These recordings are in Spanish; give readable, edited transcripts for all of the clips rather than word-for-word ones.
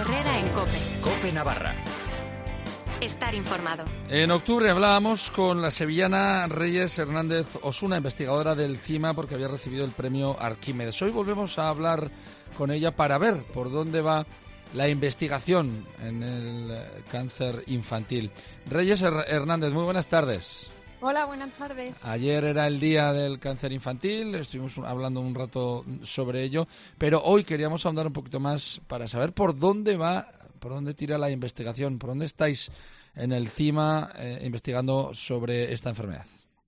Herrera en COPE. COPE Navarra. Estar informado. En octubre hablábamos con la sevillana Reyes Hernández Osuna, investigadora del CIMA, porque había recibido el premio Arquímedes. Hoy volvemos a hablar con ella para ver por dónde va la investigación en el cáncer infantil. Reyes Hernández, muy buenas tardes. Hola, buenas tardes. Ayer era el día del cáncer infantil, estuvimos hablando un rato sobre ello, pero hoy queríamos ahondar un poquito más para saber por dónde va, por dónde tira la investigación, por dónde estáis en el CIMA investigando sobre esta enfermedad.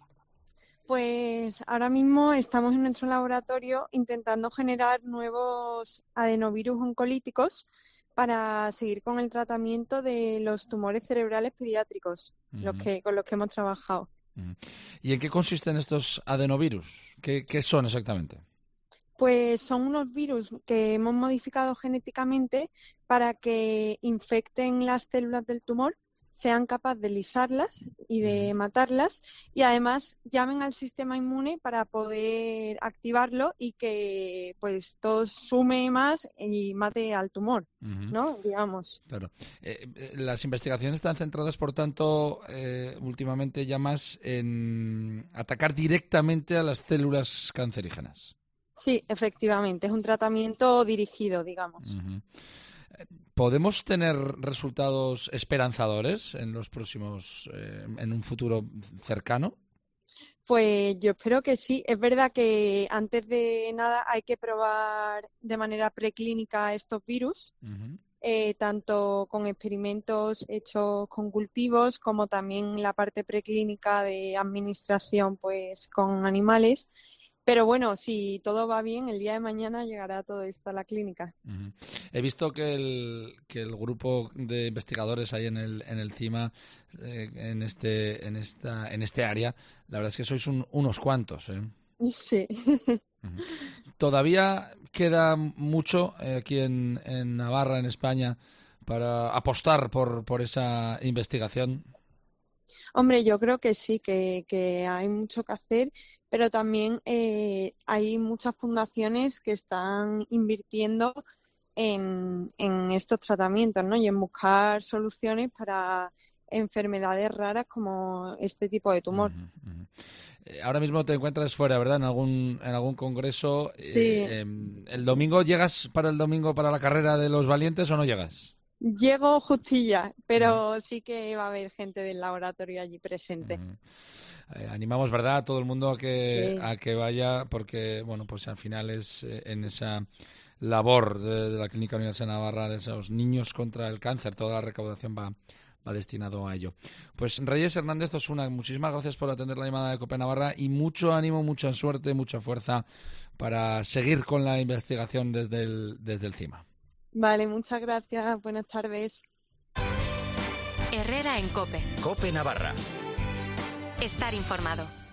Pues ahora mismo estamos en nuestro laboratorio intentando generar nuevos adenovirus oncolíticos para seguir con el tratamiento de los tumores cerebrales pediátricos, con los que hemos trabajado. ¿Y en qué consisten estos adenovirus? ¿Qué son exactamente? Pues son unos virus que hemos modificado genéticamente para que infecten las células del tumor, sean capaces de lisarlas y de matarlas y además llamen al sistema inmune para poder activarlo y que pues todo sume más y mate al tumor, ¿no? Digamos. Claro. Las investigaciones están centradas, por tanto, últimamente ya más en atacar directamente a las células cancerígenas. Sí, efectivamente, es un tratamiento dirigido, digamos. ¿Podemos tener resultados esperanzadores en los próximos, en un futuro cercano? Pues yo espero que sí. Es verdad que antes de nada hay que probar de manera preclínica estos virus, tanto con experimentos hechos con cultivos como también la parte preclínica de administración pues con animales. Pero bueno, si todo va bien, el día de mañana llegará todo esto a la clínica. He visto que el grupo de investigadores ahí en el CIMA, en este área, la verdad es que sois unos cuantos, ¿eh? Sí. ¿Todavía queda mucho aquí en Navarra, en España, para apostar por esa investigación? Hombre, yo creo que sí, que hay mucho que hacer, pero también hay muchas fundaciones que están invirtiendo en estos tratamientos, ¿no? Y en buscar soluciones para enfermedades raras como este tipo de tumor. Ahora mismo te encuentras fuera, ¿verdad? En algún congreso. Sí. ¿El domingo llegas para la carrera de los valientes o no llegas? Llego justilla, pero sí que va a haber gente del laboratorio allí presente. Animamos, ¿verdad?, a todo el mundo a que vaya, porque, bueno, pues al final es en esa labor de la Clínica Universidad de Navarra de esos niños contra el cáncer, toda la recaudación va destinado a ello. Pues Reyes Hernández Osuna, muchísimas gracias por atender la llamada de COPE Navarra y mucho ánimo, mucha suerte, mucha fuerza para seguir con la investigación desde el CIMA. Vale, muchas gracias. Buenas tardes. Herrera en COPE. COPE Navarra. Estar informado.